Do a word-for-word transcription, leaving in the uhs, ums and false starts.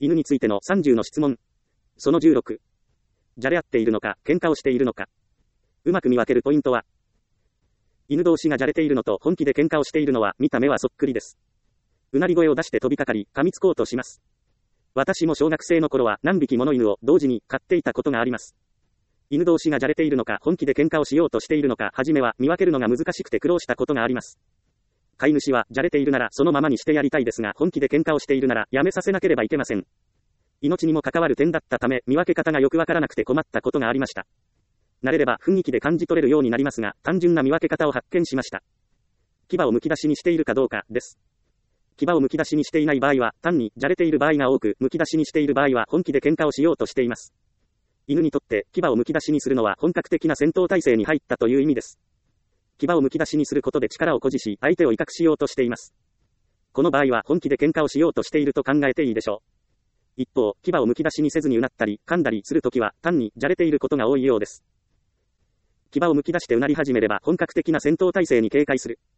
犬についてのさんじゅうの質問。そのじゅうろく。じゃれ合っているのか、喧嘩をしているのか。うまく見分けるポイントは、犬同士がじゃれているのと本気で喧嘩をしているのは見た目はそっくりです。うなり声を出して飛びかかり、噛みつこうとします。私も小学生の頃は何匹もの犬を同時に飼っていたことがあります。犬同士がじゃれているのか本気で喧嘩をしようとしているのか、初めは見分けるのが難しくて苦労したことがあります。飼い主はじゃれているならそのままにしてやりたいですが、本気で喧嘩をしているならやめさせなければいけません。命にも関わる点だったため、見分け方がよくわからなくて困ったことがありました。慣れれば雰囲気で感じ取れるようになりますが、単純な見分け方を発見しました。牙をむき出しにしているかどうかです。牙をむき出しにしていない場合は、単にじゃれている場合が多く、むき出しにしている場合は本気で喧嘩をしようとしています。犬にとって、牙をむき出しにするのは本格的な戦闘態勢に入ったという意味です。牙をむき出しにすることで力を誇示し、相手を威嚇しようとしています。この場合は本気で喧嘩をしようとしていると考えていいでしょう。一方、牙をむき出しにせずにうなったり、噛んだりするときは、単にじゃれていることが多いようです。牙をむき出してうなり始めれば本格的な戦闘態勢に警戒する。